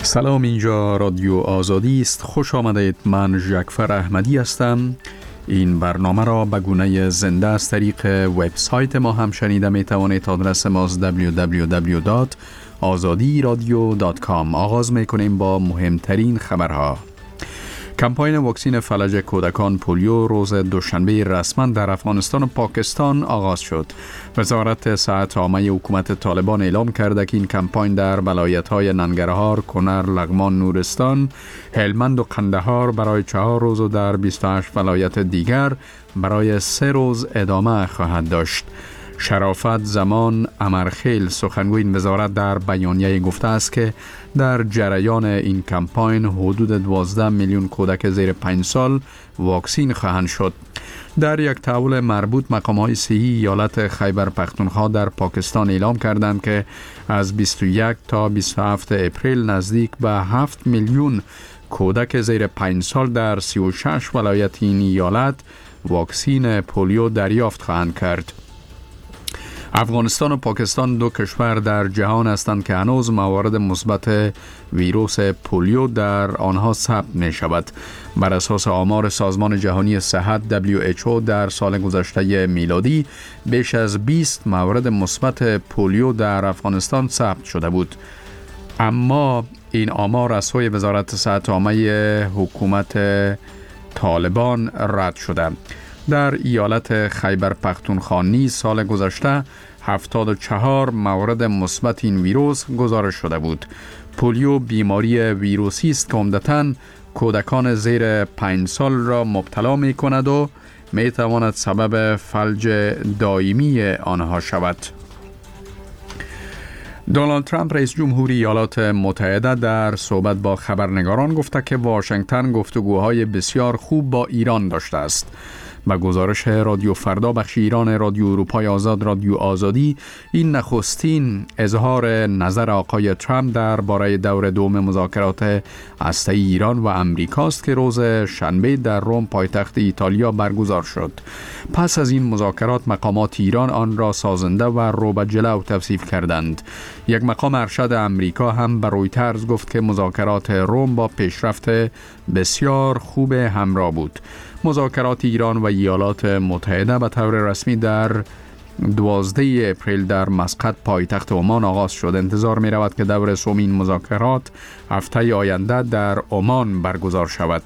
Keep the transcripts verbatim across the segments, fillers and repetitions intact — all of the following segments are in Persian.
سلام، اینجا رادیو آزادی است. خوش آمدید. من ژکفر احمدی هستم. این برنامه را به گونه زنده از طریق وبسایت ما هم شنیده می توانید. آدرس ما دبلیو دبلیو دبلیو دات آزادی رادیو دات کام. آغاز می کنیم با مهمترین خبرها. کمپاین واکسین فلج کودکان پولیو روز دوشنبه رسما در افغانستان و پاکستان آغاز شد. وزارت صحت عامه حکومت طالبان اعلام کرده که این کمپاین در ولایت‌های ننگرهار، کنر، لغمان، نورستان، هلمند و قندهار برای چهار روز و در بیست و هشت ولایت دیگر برای سه روز ادامه خواهد داشت. شرافت زمان امرخیل سخنگوی این وزارت در بیانیه گفته است که در جریان این کمپاین حدود دوازده میلیون کودک زیر پنج سال واکسین خواهند شد. در یک تحول مربوط، مقام‌های صحی ایالت خیبر پختونخوا در پاکستان اعلام کردند که از بیست و یک تا بیست و هفت اپریل نزدیک به هفت میلیون کودک زیر پنج سال در سی و شش ولایت این ایالت واکسین پولیو دریافت خواهند کرد. افغانستان و پاکستان دو کشور در جهان هستند که هنوز موارد مثبت ویروس پولیو در آنها ثبت می شود. بر اساس آمار سازمان جهانی صحت دبلیو اچ او در سال گذشته میلادی بیش از بیست موارد مثبت پولیو در افغانستان ثبت شده بود، اما این آمار از سوی وزارت صحت عامه حکومت طالبان رد شده. در ایالت خیبر پختونخوا نیز سال گذشته هفتاد و چهار موارد مثبت این ویروس گزارش شده بود. پولیو بیماری ویروسی است که عمدتاً کودکان زیر پنج سال را مبتلا می کند و می تواند سبب فلج دائمی آنها شود. دونالد ترامپ رئیس جمهوری ایالات متحده در صحبت با خبرنگاران گفته که واشنگتن گفتگوهای بسیار خوب با ایران داشته است. با گزارش رادیو فردا بخش ایران رادیو اروپای آزاد رادیو آزادی، این نخستین اظهار نظر آقای ترامپ درباره دور دوم مذاکرات هسته‌ای ایران و امریکاست که روز شنبه در روم پایتخت ایتالیا برگزار شد. پس از این مذاکرات مقامات ایران آن را سازنده و رو به جلو توصیف کردند. یک مقام ارشد امریکا هم به رویترز گفت که مذاکرات روم با پیشرفت بسیار خوب همراه بود. مذاکرات ایران و ایالات متحده به طور رسمی در دوازده اپریل در مسقط پایتخت عمان آغاز شد. انتظار می رود که دور سومین مذاکرات هفته آینده در عمان برگزار شود.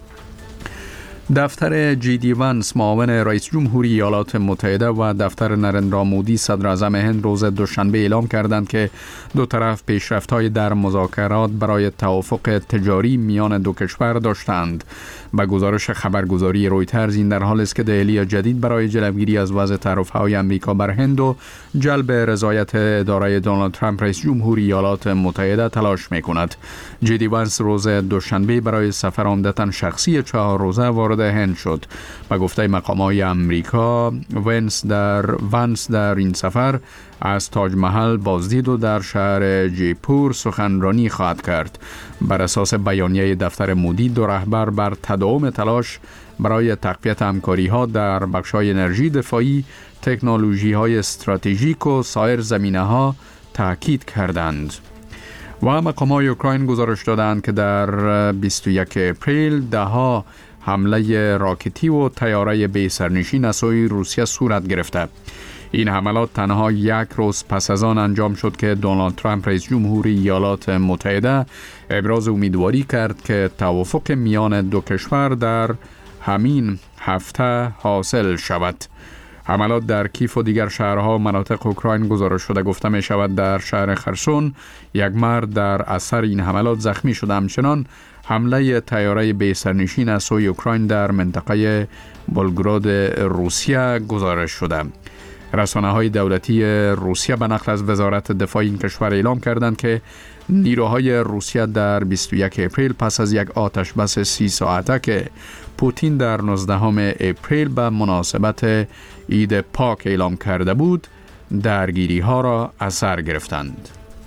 دفتر جی دی وانس معاون رئیس جمهوری ایالات متحده و دفتر نرندرا مودی صدر اعظم هند روز دوشنبه اعلام کردند که دو طرف پیشرفت‌های در مذاکرات برای توافق تجاری میان دو کشور داشتند. با گزارش خبرگزاری رویترز، این در حالی است که دهلی جدید برای جلوگیری از وضع تعرفه‌های آمریکا بر هند و جلب رضایت اداره دونالد ترامپ رئیس جمهوری ایالات متحده تلاش می‌کند. جی دی وانس روز دوشنبه برای سفر عمدتاً شخصی چهار روزه وارد هند شد. با گفته مقامات آمریکا، وانس در وانس در این سفر از تاج محل بازدید و در شهر جیپور سخنرانی خواهد کرد. بر اساس بیانیه دفتر مودی، دو رهبر بر تداوم تلاش برای تقویت همکاری‌ها در بخش‌های انرژی، دفاعی، تکنولوژی‌های استراتژیک و سایر زمینه‌ها تاکید کردند. و مقامات اوکراین گزارش دادند که در بیست و یک اپریل ده‌ها حمله راکتی و طیاره بی سرنشین از سوی روسیه صورت گرفته. این حملات تنها یک روز پس از آن انجام شد که دونالد ترامپ رئیس جمهوری ایالات متحده ابراز امیدواری کرد که توافق میان دو کشور در همین هفته حاصل شود. حملات در کیف و دیگر شهرها و مناطق اوکراین گزارش شده. گفته می شود در شهر خرسون یک مرد در اثر این حملات زخمی شده. همچنان حمله طیاره بی سرنشین از سوی اوکراین در منطقه بولگراد روسیه گزارش شده. رسانه‌های دولتی روسیه به نقل از وزارت دفاع این کشور اعلام کردند که نیروهای روسیه در بیست و یک اپریل پس از یک آتش بس سی ساعته که پوتین در نوزدهم اپریل به مناسبت عید پاک اعلام کرده بود، درگیری ها را از سر گرفتند.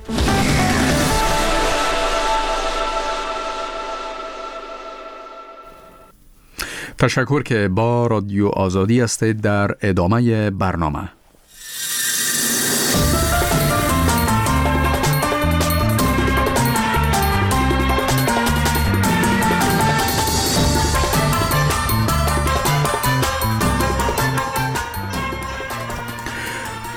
تشکر که با رادیو آزادی هستید. در ادامه برنامه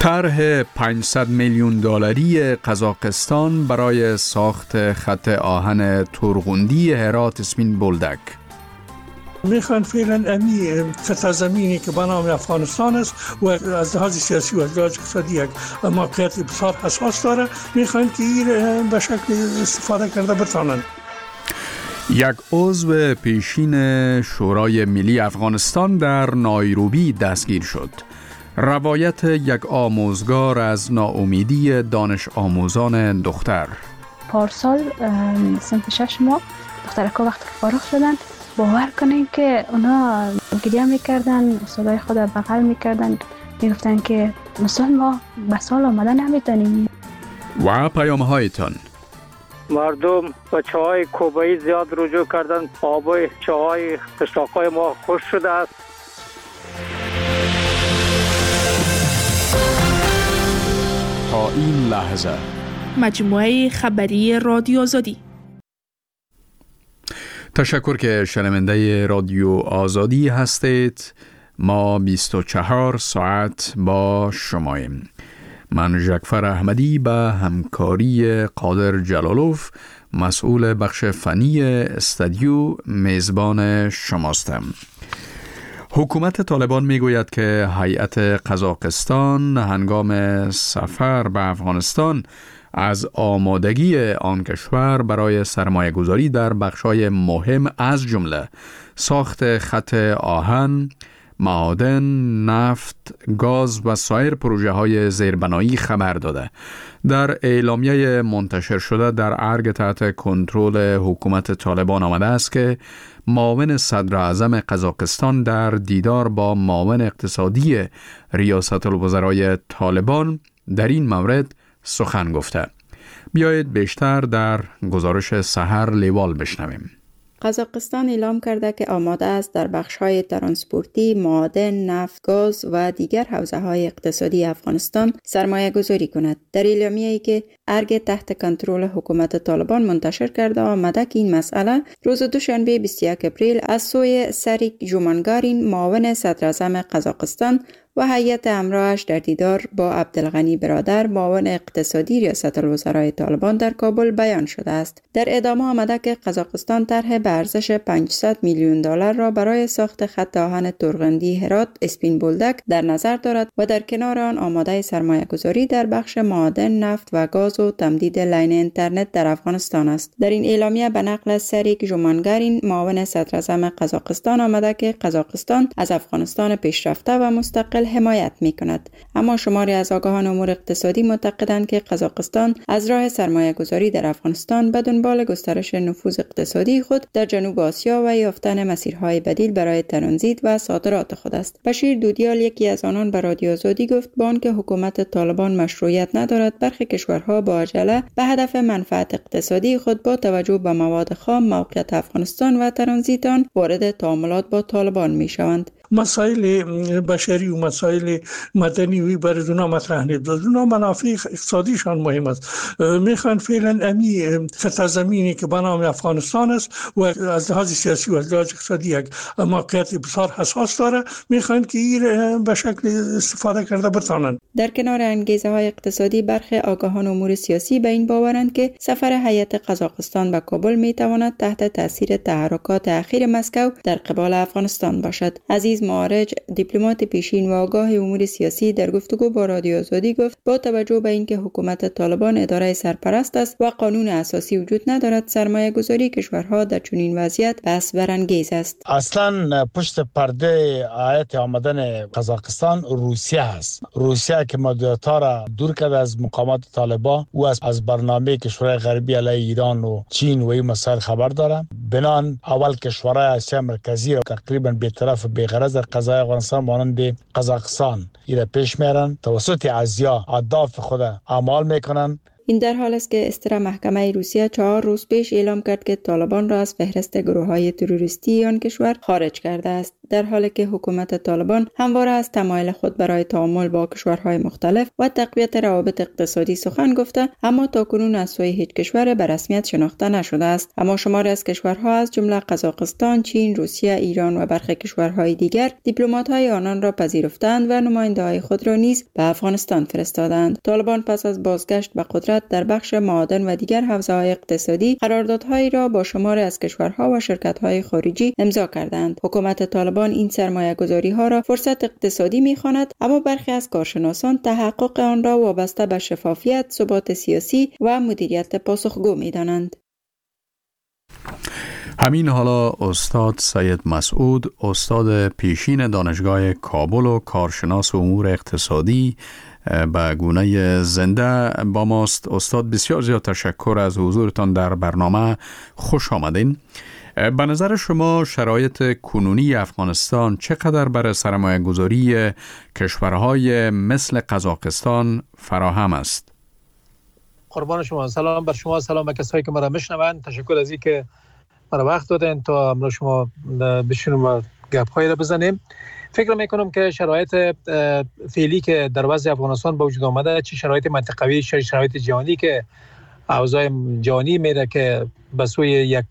طرح پانصد میلیون دلاری قزاقستان برای ساخت خط آهن تورغوندی هرات اسپین بولدک. میخوان فعلا امی قطع زمینی که به نام افغانستان است و از لحاظ سیاسی و از لحاظ اقتصادی یک موقعیت بسیار حساس داره، میخوان که این به شکل استفاده کرده بتانند. یک عضو پیشین شورای ملی افغانستان در نایروبی دستگیر شد. روایت یک آموزگار از ناامیدی دانش آموزان دختر. پارسال صنف شش ما دخترکا وقتی فارغ شدن باور کنین که اونا گریه میکردن، استادای خود بغل میکردن، میگفتن که مثلا ما به سال آمده نمیتونیم. و پیام هایتان: مردم به چاهای کوبایی زیاد رجوع کردن، آبای چاهای قشلاقای ما خوش شده است. تا این لحظه مجموعه خبری رادیو آزادی. تشکر که شنونده رادیو آزادی هستید. ما بیست و چهار ساعت با شماییم. من جعفر احمدی به همکاری قادر جلالوف مسئول بخش فنی استودیو میزبان شماستم. حکومت طالبان میگوید که هیئت قزاقستان هنگام سفر به افغانستان از آمادگی آن کشور برای سرمایه گذاری در بخش‌های مهم از جمله ساخت خط آهن، معادن، نفت، گاز و سایر پروژه‌های زیربنایی خبر داده. در اعلامیه منتشر شده در ارگ تحت کنترل حکومت طالبان آمده است که معاون صدر اعظم قزاقستان در دیدار با معاون اقتصادی ریاست الوزرای طالبان در این مورد سخن گفته. بیایید بیشتر در گزارش سحر لیوال بشنویم. قزاقستان اعلام کرده که آماده است در بخش‌های ترانسپورتی، معادن، نفت، گاز و دیگر حوزه‌های اقتصادی افغانستان سرمایه گذاری کند. در اعلامیه‌ای که ارگ تحت کنترل حکومت طالبان منتشر کرده آمده که این مسئله روز دوشنبه بیست و یک اپریل از سوی سریک جومانگارین معاون صدر اعظم قزاقستان و هیئت همراهش در دیدار با عبدالغنی برادر معاون اقتصادی ریاست الوزرای طالبان در کابل بیان شده است. در ادامه آمده که قزاقستان طرح به ارزش پانصد میلیون دلار را برای ساخت خط آهن تورغوندی هرات اسپین بولدک در نظر دارد و در کنار آن آماده سرمایه گذاری در بخش معادن، نفت و گاز و تمدید لاین اینترنت در افغانستان است. در این اعلامیه به نقل سریک جومانگارین معاون صدر اعظم قزاقستان آمده که قزاقستان از افغانستان پیشرفته و مستقل حمایت می‌کند، اما شماری از آگاهان امور اقتصادی معتقدند که قزاقستان از راه سرمایه گذاری در افغانستان به دنبال گسترش نفوذ اقتصادی خود در جنوب آسیا و یافتن مسیرهای بدیل برای ترانزیت و صادرات خود است. بشیر دودیال یکی از آنان به رادیو آزادی گفت با آنکه حکومت طالبان مشروعیت ندارد، برخی کشورها با عجله به هدف منفعت اقتصادی خود با توجه به مواد خام، موقعیت افغانستان و ترانزیت آن وارد تعاملات با طالبان می‌شوند. مسائل بشری و مسائل مدنی وی برای دونا مطرح نیست. دونا منافع اقتصادیشان مهم است. میخوان فعلا امی قطع زمینی که به نام افغانستان است و از لحاظ سیاسی و از لحاظ اقتصادی یک موقعیت بسیار حساس داره، میخوان که این به شکل استفاده کرده بتانند. در کنار انگیزه های اقتصادی، برخی آگاهان امور سیاسی به این باورند که سفر هیئت قزاقستان به کابل میتواند تحت تاثیر تحرکات اخیر مسکو در قبال افغانستان باشد. عزیز معارج، دیپلمات پیشین و آگاه امور سیاسی، در گفتگو با رادیو آزادی گفت با توجه به اینکه حکومت طالبان اداره سرپرست است و قانون اساسی وجود ندارد، سرمایه گذاری کشورها در چنین وضعیت بحث برانگیز است. اصلا پشت پرده هیئت آمدن قزاقستان روسیه است. روسیه که مدت‌ها را دور کرده از مقامات طالبان و از از برنامه کشورهای غربی علیه ایران و چین و این مسائل خبر دارم. بنان اول کشورهای آسیا مرکزی و تقریبا بی‌طرف بی‌غرض در قضای افغانستان مانند قزاقستان ایره پیش میرن، توسط ازیا اهداف خود اعمال میکنن. این در حال است که استرا محکمه روسیه چهار روز پیش اعلام کرد که طالبان را از فهرست گروه‌های تروریستی آن کشور خارج کرده است، در حالی که حکومت طالبان همواره از تمایل خود برای تعامل با کشورهای مختلف و تقویت روابط اقتصادی سخن گفته، اما تاکنون از سوی هیچ کشور به رسمیت شناخته نشده است. اما شماری از کشورها از جمله قزاقستان، چین، روسیه، ایران و برخی کشورهای دیگر دیپلمات‌های آنان را پذیرفتند و نماینده‌های خود را نیز به افغانستان فرستادند. طالبان پس از بازگشت به قدرت در بخش معادن و دیگر حوزه‌های اقتصادی قراردادهایی را با شماری از کشورها و شرکت‌های خارجی امضا کردند. حکومت طالبان این سرمایه‌گذاری‌ها را فرصت اقتصادی می‌خواند، اما برخی از کارشناسان تحقق آن را وابسته به شفافیت، ثبات سیاسی و مدیریت پاسخگو می‌دانند. همین حالا استاد سید مسعود، استاد پیشین دانشگاه کابل و کارشناس امور اقتصادی، به گونه زنده با ماست. استاد بسیار زیاد تشکر از حضورتان در برنامه، خوش آمدین. به نظر شما شرایط کنونی افغانستان چقدر برای سرمایه گذاری کشورهای مثل قزاقستان فراهم است؟ قربان شما، سلام بر شما، سلام به کسایی که مرا میشنوند. تشکر از این که مرا وقت دادین تا امروز شما بشینیم و گپ‌هایی را بزنیم. فکر میکنم که شرایط فعلی که در وضع افغانستان به وجود آمده، چه شرایط منطقوی، چه شرایط جهانی که اوضاع جهانی میره که به سوی یک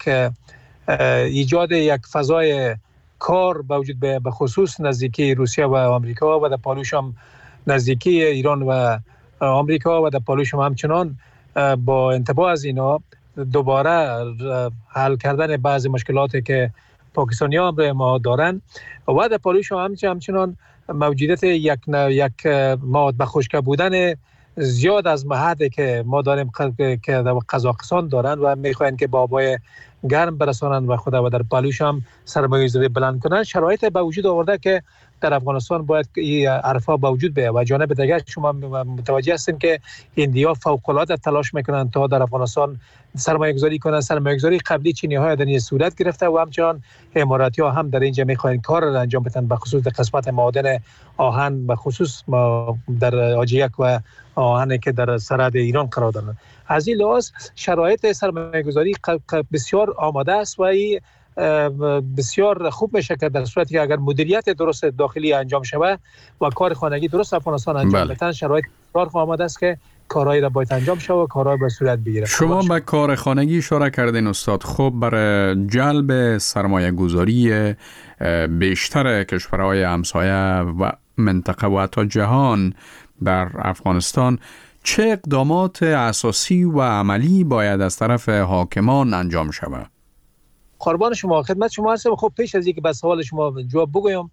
ایجاد یک فضای کار به وجود به خصوص نزدیکی روسیه و آمریکا و در پالوش هم نزدیکی ایران و آمریکا و در پالوش هم همچنان با انتباه از اینا دوباره حل کردن بعضی مشکلاتی که پاکستانی ها هم ما دارن و در پالوش هم همچنان موجودیت یک یک مواد به خشک بودن زیاد از حدی که ما داریم که در قزاقستان دارن و میخواین که بابای گرم برسانن و خدا و در پالوش هم سرمایه‌گذاری بلند کنن. شرایط به وجود آورده که در افغانستان باید این عرفا به وجود بیاید و جانب دیگر شما متوجه هستین که هندی‌ها فوق‌العاده تلاش میکنن تا در افغانستان سرمایه‌گذاری کنن. سرمایه‌گذاری قبلی چینی‌ها در این صورت گرفته و همچنان اماراتی‌ها هم در اینجا میخواین کار را انجام بدن به خصوص در قسمت معادن آهن، به خصوص در آجیک و آهنی که در سرحد ایران قرار دارند. از این لحاظ شرایط سرمایه‌گذاری بسیار آماده است و این بسیار خوب میشه که در صورتی که اگر مدیریت درست داخلی انجام شود و کار خانگی درست افغانستان انجام بدن، شرایط بسیار آماده است که کارهایی را باید انجام شود و کارهای به صورت بگیره. شما به کار خانگی اشاره کردین استاد. خب برای جلب سرمایه گذاری بیشتر کشورهای همسایه و منطقه و حتی جهان در افغانستان چه اقدامات اساسی و عملی باید از طرف حاکمان انجام شود؟ قربان شما، خدمت شما هستم. خب پیش از اینکه به سوال شما جواب بگویم،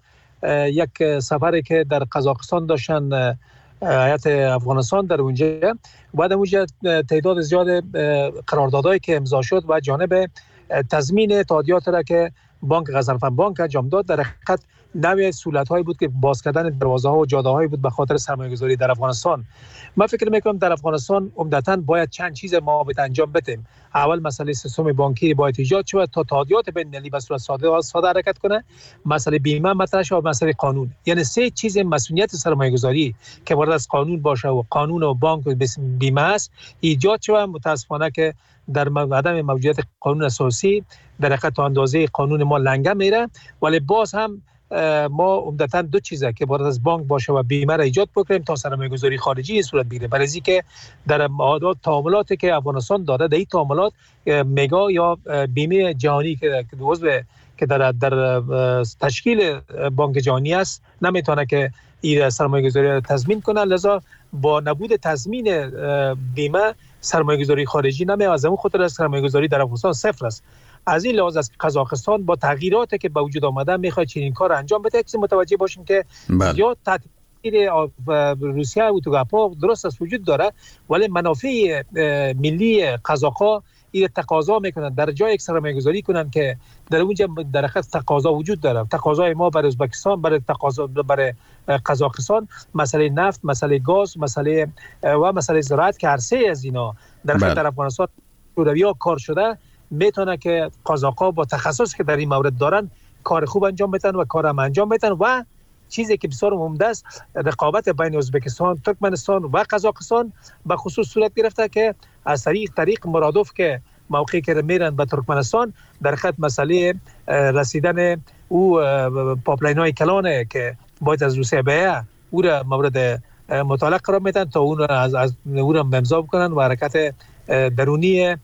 یک سفری که در قزاقستان داشتن هیئت افغانستان در اونجا، بعد اونجا تعداد زیاد قراردادهایی که امضا شد و جانب تضمین تادیات را که بانک غزنفر بانک انجام داد، در حقیقت نوع سهولت‌هایی بود که باز کردن دروازه‌ها و جاده‌هایی بود به خاطر سرمایه‌گذاری در افغانستان. من فکر می‌کنم در افغانستان عمدتاً باید چند چیز ما باید انجام بدیم. اول مسئله سیستم بانکی باید ایجاد شود تا تادیات بین‌المللی به صورت ساده ساده حرکت کنه. مسئله بیمه مطرح شود، مسئله قانون. یعنی سه چیز مسئولیت سرمایه‌گذاری که وارد از قانون باشه و قانون و بانک و بیمه است ایجاد شود. متأسفانه که در عدم موجودیت قانون اساسی در حقیقت تا اندازه قانون ما لنگه میره، ولی باز هم ما عمدتاً دو چیزه که باید از بانک باشه و بیمه را ایجاد بکنیم تا سرمایه‌گذاری خارجی صورت بگیره. برای اینکه در معادلات تعاملاتی که افغانستان داره، در این تعاملات مگا یا بیمه جهانی که عضو که در در تشکیل بانک جهانی است نمیتونه که این سرمایه‌گذاری را تضمین کنه، لذا با نبود تضمین بیمه سرمایه‌گذاری خارجی نمیاد. از اون خاطر سرمایه‌گذاری در افغانستان صفر است. از این لحاظ است که قزاقستان با تغییراتی که به وجود آمده میخواد چنین کار انجام بده. چیزی متوجه باشیم که زیاد تاثیر روسیه و توگاپا درست است وجود داره، ولی منافع ملی قزاق‌ها این تقاضا میکنن در جای یک سرمایه‌گذاری کنن که در اونجا در حقیقت تقاضا وجود داره. تقاضای ما برای ازبکستان، برای تقاضا برای قزاقستان مسئله نفت، مسئله گاز، مسئله و مسئله زراعت که هر سه از اینا در حقیقت در افغانستان شوروی‌ها کار شده، میتونه که قزاق‌ها با تخصص که در این مورد دارن کار خوب انجام بدن و کارم انجام بدن و چیزی که بسیار عمده است رقابت بین ازبکستان، ترکمنستان و قزاقستان به خصوص صورت گرفته که از طریق طریق مرادف که موقعی که میرن به ترکمنستان در خط مسئله رسیدن او پاپلاین های کلانه که باید از روسیه بیه او را مورد مطالعه قرار میدن تا اون را از, از او را امضا بکنن و حرکت درونی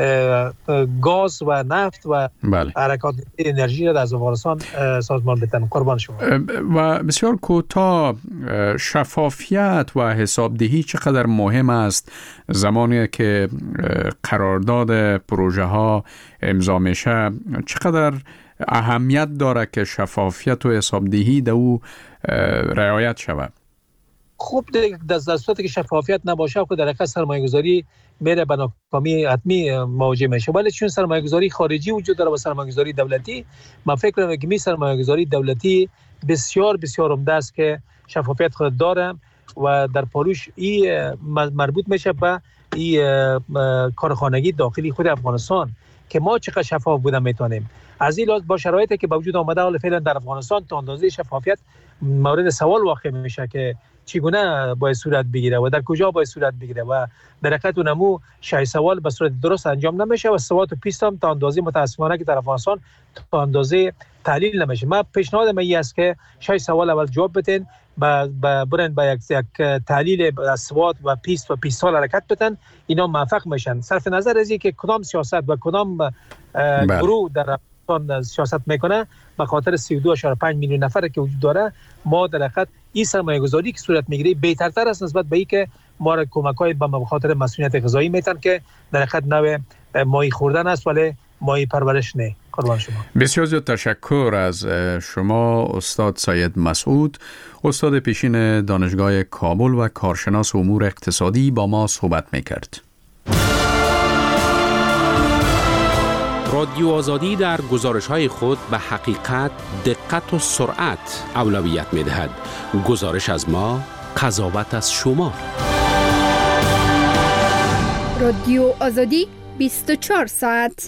گاز و نفت و بله. حرکات انرژی را از افغانستان سازمان بدن. قربان شما. و بسیار کوتاه، شفافیت و حسابدهی چقدر مهم است زمانی که قرارداد پروژه ها امضا میشه؟ چقدر اهمیت داره که شفافیت و حسابدهی در او رعایت شود؟ خوب در صورتی که شفافیت نباشه که در حقیقت سرمایه‌گذاری میره به ناکامی حتمی مواجه میشه. ولی چون سرمایه‌گذاری خارجی وجود داره و سرمایه‌گذاری دولتی، من فکر می‌کنم که می سرمایه‌گذاری دولتی بسیار بسیار عمده است که شفافیت خود داره و در پالوش این مربوط میشه به این کارخانگی داخلی خود افغانستان که ما چقدر شفاف بودن میتونیم. از این لحاظ با شرایطی که با وجود آمده حال فعلا در افغانستان تا اندازه شفافیت مورد سوال واقع میشه که چگونه باید صورت بگیره و در کجا باید صورت بگیره و در حقیقت اونمو شای سوال به صورت درست انجام نمیشه و سوات و پیست هم تا اندازه متاسفانه که در افغانستان تا اندازه تحلیل نمیشه. من پیشنهاد من این است که شای سوال اول جواب بدین، با برن با یک, یک تحلیل سوات و پیست و پیستال حرکت بدن، اینا موفق میشن. صرف نظر از اینکه کدام سیاست و کدام گروه در سیاست میکنه به خاطر سی و دو ممیز پنج میلیون نفر که وجود داره، ما در حقیقت این سرمایه گذاری که صورت میگیره بهترتر است نسبت به این که ما را کمک‌های به خاطر مسئولیت غذایی میتن که در حقیقت نوع ماهی خوردن است ولی ماهی پرورش نه. قربان شما. بسیار زیاد تشکر از شما استاد سید مسعود، استاد پیشین دانشگاه کابل و کارشناس امور اقتصادی با ما صحبت میکرد. رادیو آزادی در گزارش‌های خود به حقیقت، دقت و سرعت اولویت می‌دهد. گزارش از ما، قضاوت از شما. رادیو آزادی بیست و چهار ساعت.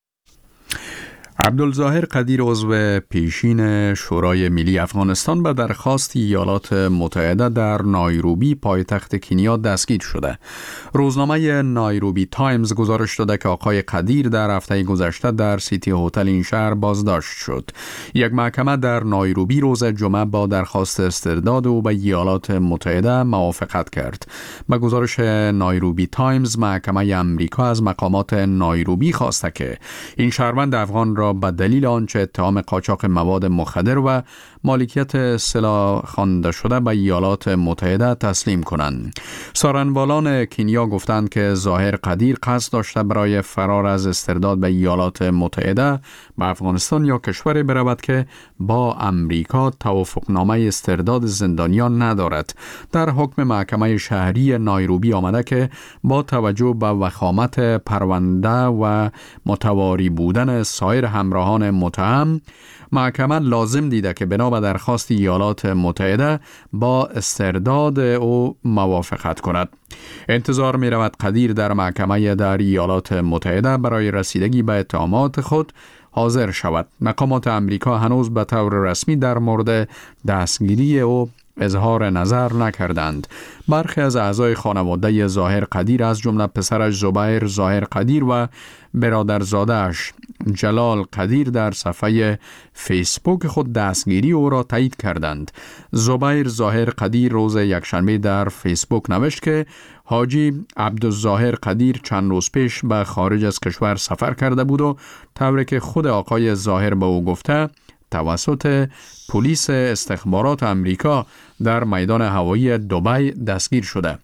عبدالظاهر قدیر عضو پیشین شورای ملی افغانستان به درخواست ایالات متحده در نایروبی پایتخت کنیا دستگیر شده. روزنامه نایروبی تایمز گزارش داده که آقای قدیر در هفته گذشته در سیتی هتل این شهر بازداشت شد. یک محکمه در نایروبی روز جمعه با درخواست استرداد او به ایالات متحده موافقت کرد. به گزارش نایروبی تایمز، محکمه امریکا از مقامات نایروبی خواسته که این شهروند افغان را به دلیل آنچه اتهام قاچاق مواد مخدر و مالکیت سلاح خوانده شده به ایالات متحده تسلیم کنند. سارنوالان کنیا گفتند که ظاهر قدیر قصد داشته برای فرار از استرداد به ایالات متحده به افغانستان یا کشوری برود که با امریکا توافقنامه استرداد زندانیان ندارد. در حکم محکمه شهری نایروبی آمده که با توجه به وخامت پرونده و متواری بودن سایر همراهان متهم، محکمه لازم دیده که بنا به درخواست ایالات متحده با استرداد او موافقت کند. انتظار می رود قدیر در محکمه در ایالات متحده برای رسیدگی به اتهامات خود حاضر شود. مقامات امریکا هنوز به طور رسمی در مورد دستگیری او اظهار نظر نکردند. برخی از اعضای خانواده ظاهر قدیر از جمله پسرش زبیر ظاهر قدیر و برادرزاده‌اش جلال قدیر در صفحه فیسبوک خود دستگیری او را تایید کردند. زبیر ظاهر قدیر روز یکشنبه در فیسبوک نوشت که حاجی عبدالظاهر قدیر چند روز پیش به خارج از کشور سفر کرده بود و طوری که خود آقای ظاهر به او گفته توسط پلیس استخبارات امریکا در میدان هوایی دبی دستگیر شده.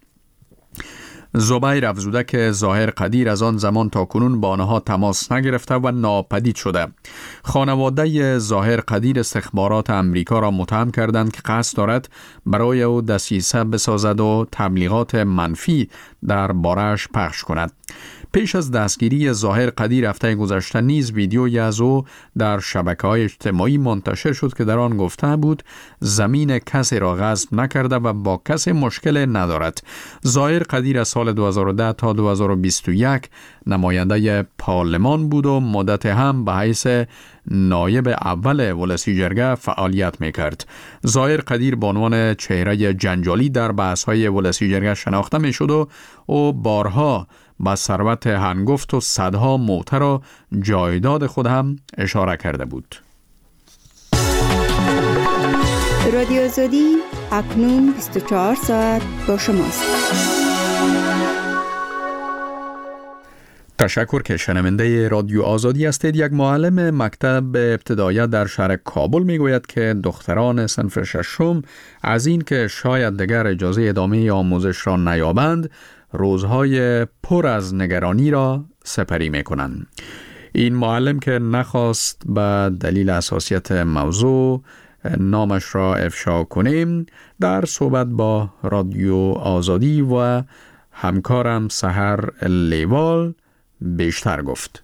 زبیر افزوده که ظاهر قدیر از آن زمان تا کنون با آنها تماس نگرفته و ناپدید شده. خانواده ظاهر قدیر استخبارات امریکا را متهم کردند که قصد دارد برای او دسیسه بسازد و تبلیغات منفی در بارش پخش کند. پیش از دستگیری ظاهر قدیر هفته گذشته نیز ویدیویی از او در شبکه‌های اجتماعی منتشر شد که در آن گفته بود زمین کسی را غصب نکرده و با کسی مشکل ندارد. ظاهر قدیر از سال دو هزار و ده تا دو هزار و بیست و یک نماینده پارلمان بود و مدت هم به حیث نایب اول ولسی جرگه فعالیت میکرد. ظاهر قدیر به عنوان چهره جنجالی در بحث‌های ولسی جرگه شناخته میشد و او بارها با ثروت هنگفت و صدها موتر و جایداد خود هم اشاره کرده بود. رادیو آزادی اکنون بیست و چهار ساعت با شماست. تشکر که شنونده رادیو آزادی هستید. یک معلم مکتب ابتدایی در شهر کابل میگوید که دختران صنف ششم از این که شاید دیگر اجازه ادامه آموزش را نیابند روزهای پر از نگرانی را سپری میکنند. این معلم که نخواست به دلیل حساسیت موضوع نامش را افشا کنیم در صحبت با رادیو آزادی و همکارم سحر لیوال بیشتر گفت.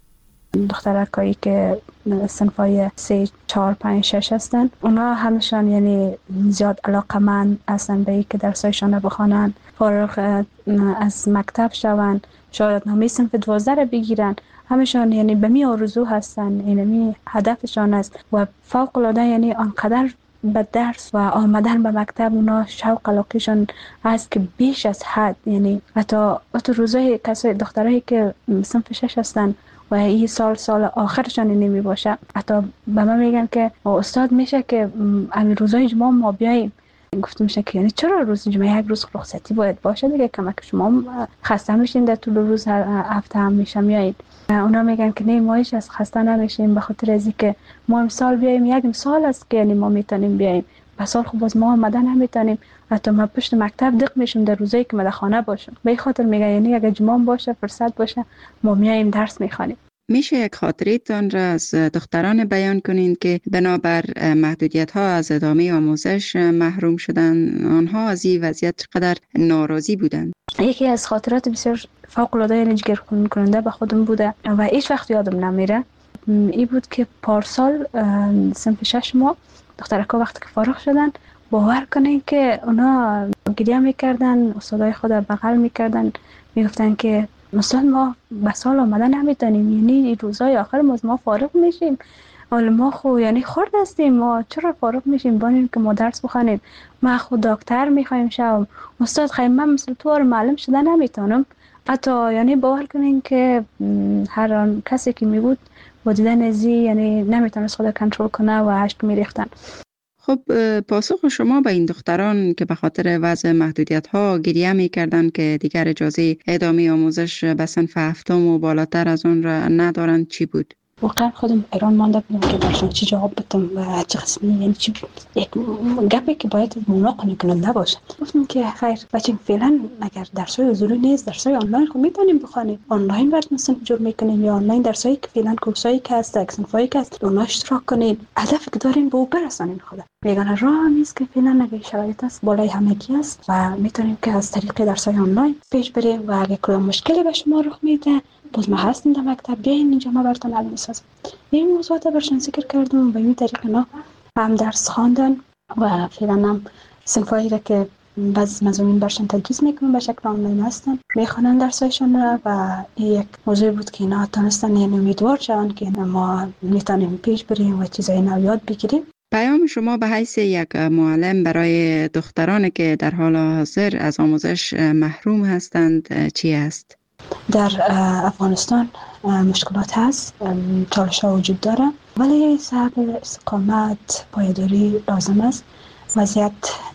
دخترکایی که صنفای سه، چهار، پنج، شش هستن اونا همشان یعنی زیاد علاقمند هستن به این که درسایشان رو بخوانن، فارغ از مکتب شون، شاید نامه صنف دوازده رو بگیرن. همشان یعنی به می آرزو هستن، یعنی هدفشان است و فوق العاده یعنی آنقدر به درس و آمدن به مکتب اونا شوق علاقهشون هست که بیش از حد. یعنی حتی حتی روزای کسای دخترایی که صنف شش هستن و این سال سال آخرشان نمی باشه، حتی به من میگن که استاد میشه که همین روزای جمعه ما بیاییم. گفتم میشه که یعنی چرا روز جمعه یک روز رخصتی باید باشه دیگه، کمک شما خسته میشین در طول روز هفته هم میشه میایید. اونا میگن که نه ما هیچ از خسته نمیشیم به خاطر از اینکه ما امسال بیایم، یک امسال است که یعنی ما میتونیم بیایم، پسال خب باز ما آمدن هم میتونیم، حتی ما پشت مکتب دق میشیم در روزایی که ما خانه باشیم. به این خاطر میگن یعنی اگه جمعه باشه فرصت باشه ما میایم درس میخوانیم. میشه یک خاطره تان را از دختران بیان کنین که بنابر محدودیت ها از ادامه آموزش محروم شدن؟ آنها از این وضعیت چقدر ناراضی بودند؟ یکی از خاطرات بسیار فوق العاده یعنی جگرخون کننده به خودم بوده و هیچ وقت یادم نمیره. این بود که پارسال صنف شش ما دخترکا وقتی که فارغ شدن باور کنین که اونا گریه میکردن، استادای خود بغل میکردن، میگفتن که مثلا ما به سال آمدن نمیتونیم، یعنی این روزای آخر ما ما فارغ میشیم، حالا ما خو یعنی خورد هستیم، ما چرا فارغ میشیم بانیم که ما درس بخونیم، ما خود دکتر میخوایم شوم، استاد خیلی من مثل تو معلم شده نمیتونم. حتی یعنی باور کنین که هر آن کسی که میبود با دیدن ازی یعنی نمیتونست خود کنترل کنه و اشک میریختن. خب پاسخ شما به این دختران که به خاطر وضع محدودیت ها گریه می کردن که دیگر اجازه ادامه آموزش به صنف هفتم و بالاتر از اون را ندارند چی بود؟ واقعا خودم ایران مانده بودم که برشون چی جواب بدم و چه قسمی، یعنی چی یک گپی که باید مناقشه کننده باشه. گفتم که خیر بچه فعلا اگر درسای حضوری نیست درسای آنلاین خب میتونیم بخونیم، آنلاین براتون صنف جور میکنیم یا آنلاین درسایی که فعلا کورسایی که هست صنفایی که هست اونها اشتراک کنید، هدفی که داریم به او برسانیم. خدا میگن راه نیست که فعلا اگه شرایط است بالای همگی است و میتونیم که از طریق درسای آنلاین پیش بریم و اگه کدام مشکلی به شما رخ میده باز ما هستیم در مکتب بیاین اینجا ما براتون حل میسازیم. این موضوعات برشون ذکر کردم و این طریق اینا هم درس خواندن و فعلا هم صنفایی را که بعض مضامین برشون تدریس میکنن به شکل آنلاین هستن میخوانن درسایشون را و این یک موضوع بود که اینا تونستن یعنی امیدوار شون که ما میتونیم پیش بریم و چیزای نو یاد بگیریم. پیام شما به حیث یک معلم برای دخترانی که در حال حاضر از آموزش محروم هستند چی است؟ در افغانستان مشکلات هست، چالش ها وجود داره ولی صبر، استقامت، پایداری لازم است. وضعیت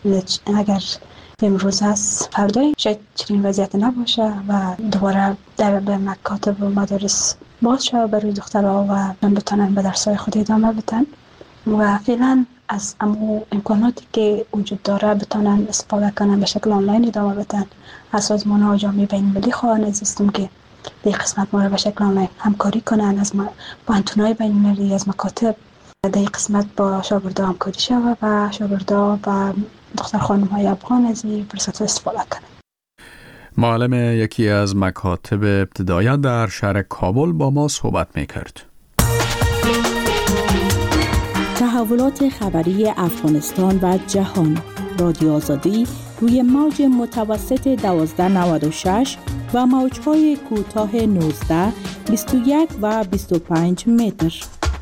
اگر امروز هست فردای شاید چنین وضعیت نباشه و دوباره در به مکاتب و مدارس باز شود برای دخترها و بتونن به درسای خود ادامه بدن و فعلا از امو امکاناتی که وجود داره بتونن استفاده کنن به شکل آنلاین ادامه بدن. از سازمان ها جامعه بین المللی خواهان عزیزم که در قسمت ما رو به شکل آنلاین همکاری کنن، از با انتونای بین المللی از مکاتب در قسمت با شاگردا همکاری شود و شاگردا و دختر خانم های افغان از این فرصت استفاده کنن. معلم یکی از مکاتب ابتدایی در شهر کابل با ما صحبت میکرد. تحولات خبری افغانستان و جهان. رادیو آزادی روی موج متوسط دوازده نود و شش و موج‌های کوتاه نوزده، بیست و یک و بیست و پنج متر.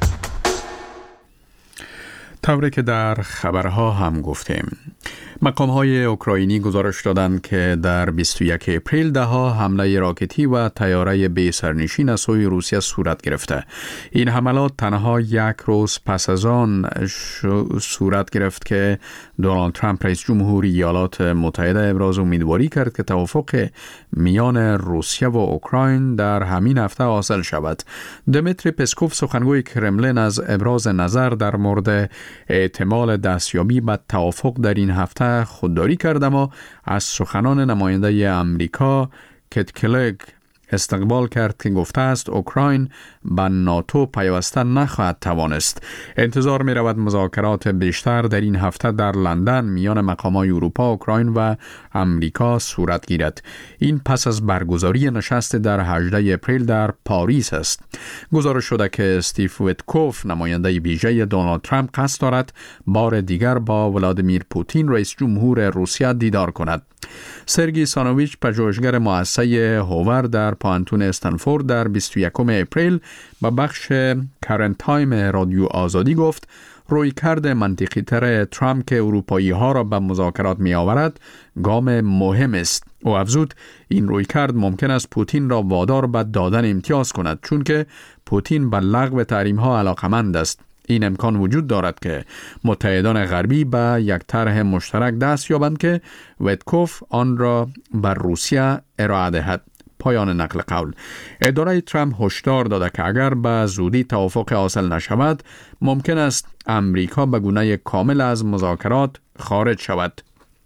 طوری که در خبرها هم گفتیم، مقام‌های اوکراینی گزارش دادند که در بیست و یک اپریل ده‌ها حمله راکتی و طیاره بی سرنشین از سوی روسیه صورت گرفته. این حملات تنها یک روز پس از آن صورت گرفت که دونالد ترامپ رئیس جمهور ایالات متحده ابراز امیدواری کرد که توافق میان روسیه و اوکراین در همین هفته حاصل شود. دمیتری پسکوف سخنگوی کرملین از ابراز نظر در مورد احتمال دستیابی به توافق در این هفته خودداری کرد، اما از سخنان نماینده امریکا کیت کلگ استقبال کرد که گفته است اوکراین به ناتو پیوسته نخواهد توانست. انتظار می رود مذاکرات بیشتر در این هفته در لندن میان مقامات اروپا، اوکراین و امریکا صورت گیرد. این پس از برگزاری نشست در هجدهم اپریل در پاریس است. گزارش شده که استیو ویتکوف نماینده ویژه دونالد ترامپ قصد دارد بار دیگر با ولادیمیر پوتین رئیس جمهور روسیه دیدار کند. سرگی سانویچ، پژوهشگر مؤسسه هوور در پانتون استنفورد، در بیست و یکم اپریل با بخش کرنت تایم رادیو آزادی گفت رویکرد منطقی تر ترامپ که اروپایی ها را به مذاکرات می آورد گام مهم است. او افزود این رویکرد ممکن است پوتین را وادار به دادن امتیاز کند، چون که پوتین به لغو تحریم ها علاقمند است. این امکان وجود دارد که متحدان غربی به یک طرح مشترک دست یابند که ویتکوف آن را بر روسیه ارائه دهد. پایان نقل قول. اداره ترامپ هشدار داده که اگر به زودی توافق حاصل نشود، ممکن است امریکا به گونه کامل از مذاکرات خارج شود.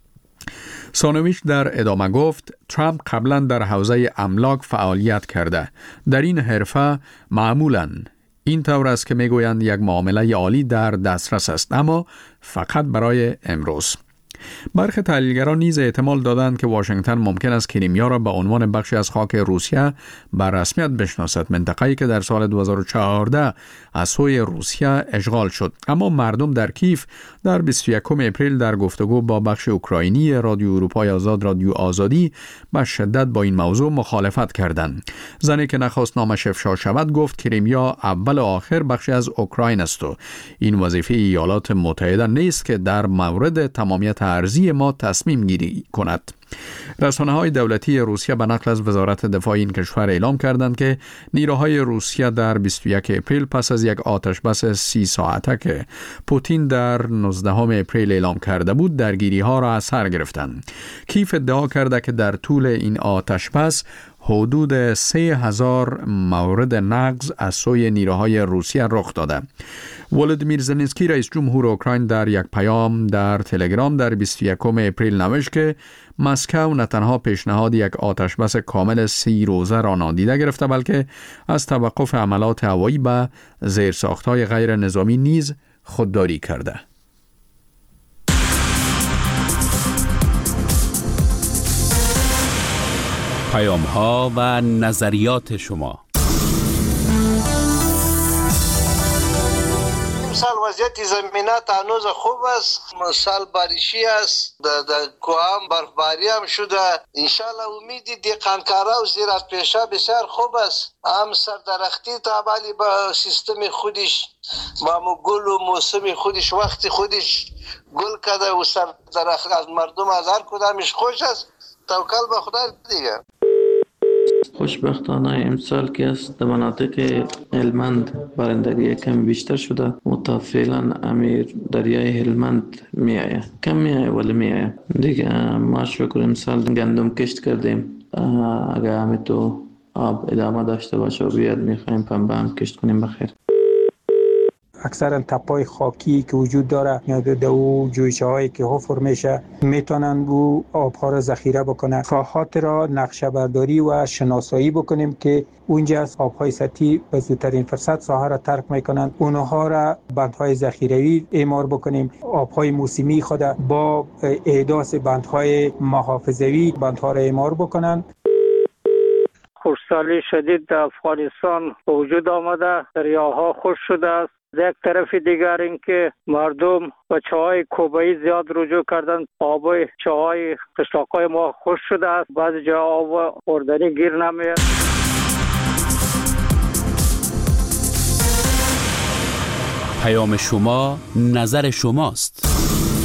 سانویچ در ادامه گفت ترامپ قبلا در حوزه املاک فعالیت کرده. در این حرفه معمولاً این طور است که میگویند یک معامله عالی در دسترس است، اما فقط برای امروز. برخی تحلیلگران نیز احتمال دادند که واشنگتن ممکن است کریمیا را به عنوان بخشی از خاک روسیه به رسمیت بشناسد، منطقه‌ای که در سال دو هزار و چهارده از سوی روسیه اشغال شد. اما مردم در کیف در بیست و یکم اپریل در گفتگو با بخش اوکراینی رادیو اروپای آزاد رادیو آزادی به شدت با این موضوع مخالفت کردند. زنی که نخواست نامش افشا شود گفت کریمیا اول و آخر بخشی از اوکراین است و این وظیفه ایالات متحده نیست که در مورد تمامیت ارضی ما تصمیم گیری کند. رسانه‌های دولتی روسیه به نقل از وزارت دفاع این کشور اعلام کردند که نیروهای روسیه در بیست و یک اپریل پس از یک آتشبس سی ساعته که پوتین در نوزدهم اپریل اعلام کرده بود درگیری‌ها را از سر گرفتند. کیف ادعا کرده که در طول این آتشبس حدود سه هزار مورد نقض از سوی نیروهای روسیه رخ داده. ولادیمیر زلنسکی رئیس جمهور اوکراین در یک پیام در تلگرام در بیست و یکم اپریل نوشت که مسکو نه تنها پیشنهاد یک آتشبس کامل سی روزه را نادیده گرفته، بلکه از توقف حملات هوایی به زیرساخت‌های غیر نظامی نیز خودداری کرده. پیام ها و نظریات شما. امسال وضعیت زمینات هنوز خوب است، سال باریشی است، در کوام برفباری هم شده. انشالله امیدی دیقانکارا و زیرات پیشا بسیار خوب است. هم سردرختی تابعی با سیستم خودش با گل و موسم خودش وقت خودش گل کرده و سردرخت از مردم از هر کدامش خوش است. توکل به خدا دیگه. خوشبختانه امسال که است در مناطق هلمند بارندگی کم بیشتر شده و تا فعلا امیر دریای هلمند می آید، کم می آید ولی می آید دیگه. ما شکر امسال گندم کشت کردیم، اگر همه تو آب ادامه داشته باشه و بیاد می خواهیم پنبه هم کشت کنیم بخیر. اکثرا تپای خاکی که وجود داره یا دو جویچه هایی که حفر میشه میتونن او آبها را ذخیره بکنن. ساحات را نقشه برداری و شناسایی بکنیم که اونجا از آبهای سطحی به زودترین فرصت ساحه را ترک میکنن، اونها را بندهای ذخیروی اعمار بکنیم. آبهای موسمی خود با احداث بندهای محافظوی بندها را اعمار بکنن. خشکسالی شدید در افغانستان به وجود آمده، دریاها خشک شده است. یک طرف دیگر اینکه مردم به چاهای کوبایی زیاد رجوع کردن، آب چاهای قشلاقای ما خشک شده است، بعضی جا آب خوردنی گیر نمیاد. پیام شما نظر شماست.